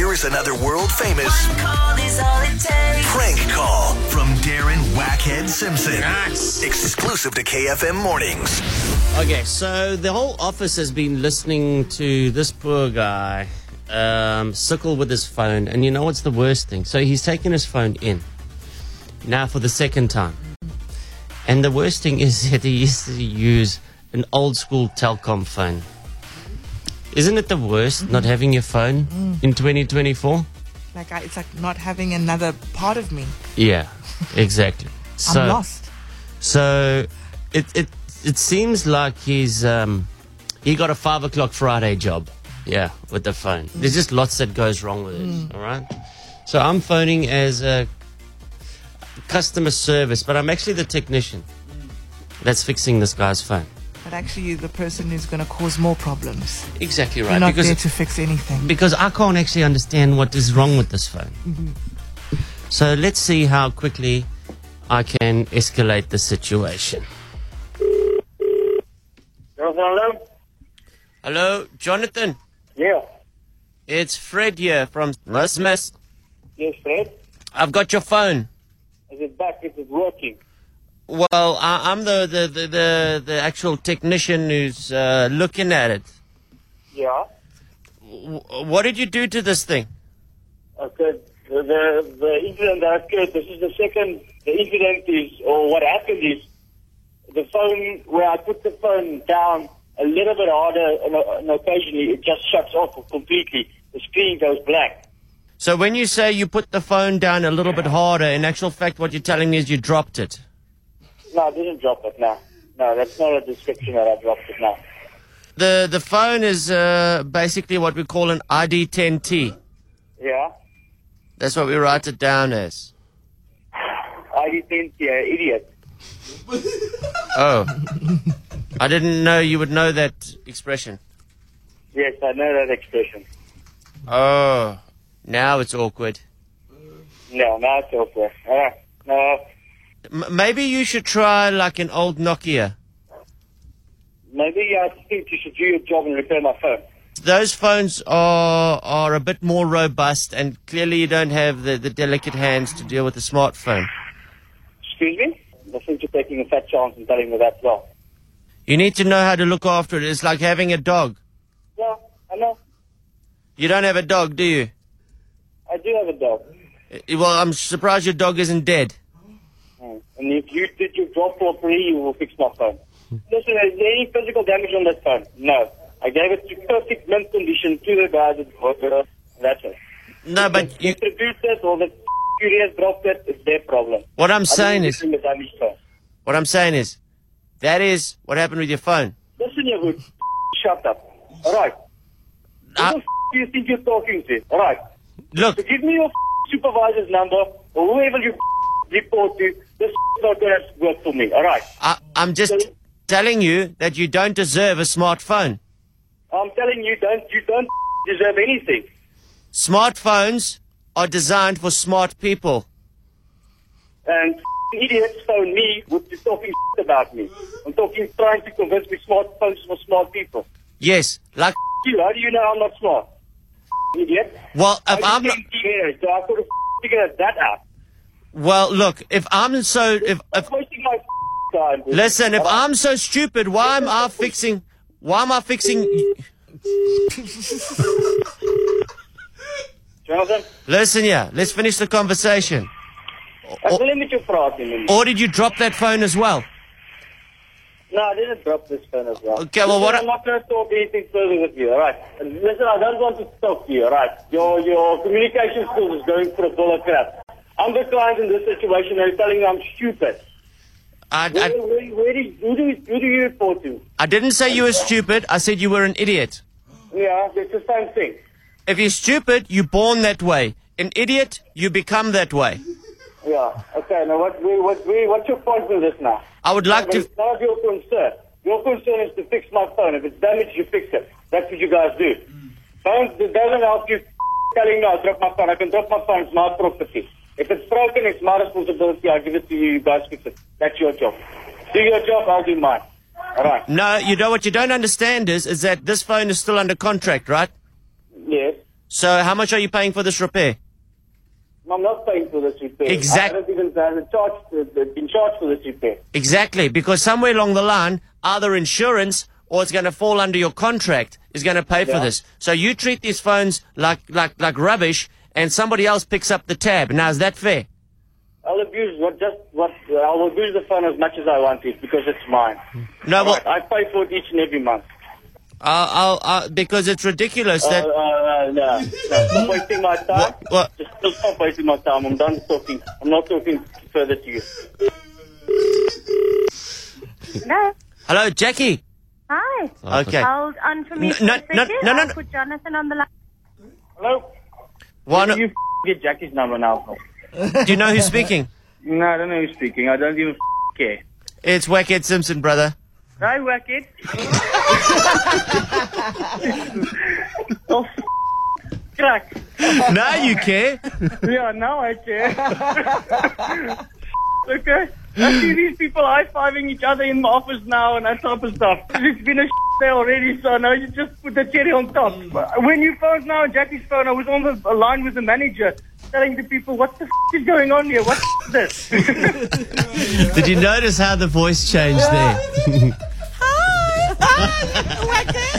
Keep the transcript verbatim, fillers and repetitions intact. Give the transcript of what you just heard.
Here's another world famous One call is all it takes. prank call from Darren Wackhead Simpson. Nice. Exclusive to K F M Mornings. Okay, so the whole office has been listening to this poor guy um, sickle with his phone. And you know what's the worst thing? So he's taken his phone in. Now for the second time. And the worst thing is that he used to use an old school Telkom phone. Isn't it the worst not having your phone in twenty twenty-four? Like I, it's like not having another part of me. Yeah, exactly. So, I'm lost. So it it it seems like he's um he got a five o'clock Friday job. Yeah, with the phone. Mm. There's just lots that goes wrong with it. Mm. All right. So I'm phoning as a customer service, but I'm actually the technician that's fixing this guy's phone. But actually, you're the person who's going to cause more problems. Exactly right. You're not because there to fix anything. Because I can't actually understand what is wrong with this phone. Mm-hmm. So let's see how quickly I can escalate the situation. Hello? Hello, Jonathan. Yeah. It's Fred here from Miss Miss. Yes, Fred? I've got your phone. Is it back? Is it working? Well, I, I'm the, the, the, the, the actual technician who's uh, looking at it. Yeah. W- what did you do to this thing? Okay. The, the, the incident that occurred, this is the second, the incident is, or what happened is, the phone, where I put the phone down a little bit harder, and, and occasionally it just shuts off completely. The screen goes black. So when you say you put the phone down a little bit harder, in actual fact what you're telling me is you dropped it. No, I didn't drop it, no. No, that's not a description that I dropped it, no. The the phone is uh, basically what we call an I D ten T. Yeah? That's what we write it down as. I D ten T, uh, idiot. Oh. I didn't know you would know that expression. Yes, I know that expression. Oh. Now it's awkward. No, now it's awkward. Uh, no. M- maybe you should try like an old Nokia. Maybe I think you should do your job and repair my phone. Those phones are are a bit more robust, and clearly you don't have the, the delicate hands to deal with a smartphone. Excuse me? I think you're taking a fat chance and telling me that as well. You need to know how to look after it. It's like having a dog. Yeah, I know. You don't have a dog, do you? I do have a dog. Well, I'm surprised your dog isn't dead. Mm. And if you did your job properly, you will fix my phone. Listen, is there any physical damage on that phone? No. I gave it to perfect mint condition to the guys at the That's it. No, if but the you... distributors or the couriers dropped it, it's their problem. What I'm saying is... The damage phone. What I'm saying is, that is what happened with your phone. Listen, you would shut up. All right. Uh, Who the f- do you think you're talking to? All right. look, So give me your supervisor's number or whoever you report to. This is not going to work for me. All right. I, I'm just telling you that you don't deserve a smartphone. I'm telling you, don't you don't deserve anything. Smartphones are designed for smart people. And idiots phone me with you talking about me. I'm talking, trying to convince me smartphones for smart people. Yes, like... You, how do you know I'm not smart? Idiot. Well, if I I'm not... So I could have figured that out. Well, look, if I'm so... If, if I'm wasting my time. Dude. Listen, if All right? I'm so stupid, why am I fixing... Why am I fixing... Jonathan? Listen here, let's finish the conversation. Ek wil nie met jou praat nie. Or did you drop that phone as well? No, I didn't drop this phone as well. Okay, well, what... I'm not going to talk anything further with you, alright? Listen, I don't want to talk to you, alright? Your your communication skills is going for a bull of crap. I'm the client in this situation and you're telling me I'm stupid. I, Where, I, where, where do, who, do, who do you report to? I didn't say you were stupid, I said you were an idiot. Yeah, it's the same thing. If you're stupid, you're born that way. An idiot, you become that way. Yeah, okay, now what, what, what, what's your point with this now? I would like But to... It's not your concern. Your concern is to fix my phone. If it's damaged, you fix it. That's what you guys do. Don't, it doesn't help you telling me I'll drop my phone. I can drop my phone. It's my property. If it's broken, it's my responsibility. I'll give it to you. You guys fix it. That's your job. Do your job, I'll do mine. All right. No, you know what you don't understand is, is that this phone is still under contract, right? Yes. So how much are you paying for this repair? I'm not paying for this repair. Exact- I haven't even uh, charged, uh, been charged for this repair. Exactly, because somewhere along the line, either insurance or it's going to fall under your contract is going to pay for Yeah. this. So you treat these phones like, like, like rubbish and somebody else picks up the tab. Now, is that fair? I'll abuse what just what uh, I'll abuse the phone as much as I want it because it's mine. No, well, Right, I pay for it each and every month. I'll, I'll, I'll, because it's ridiculous Uh, that... uh, uh, no, no, stop wasting my time. What- what? Just, just stop wasting my time. I'm done talking. I'm not talking further to you. No. Hello, Jackie. Hi. Okay. Hold on for me No, for no, a second. no, no, no, I'll no. put Jonathan on the line. Hello? One, You f- get Jackie's number now. do you know who's speaking? No, I don't know who's speaking. I don't even f- care. It's Wackhead Simpson, brother. Hi, Wackett. Oh, f- crack. Now you care. Yeah, now I care. Okay? I see these people high-fiving each other in the office now and that type of stuff. It's been a day already, so now you just put the cherry on top. When you phoned now on Jackie's phone, I was on the a line with the manager telling the people, what the f*** is going on here? What the f- is this? Did you notice how the voice changed there? Hi, hi, Wackhead.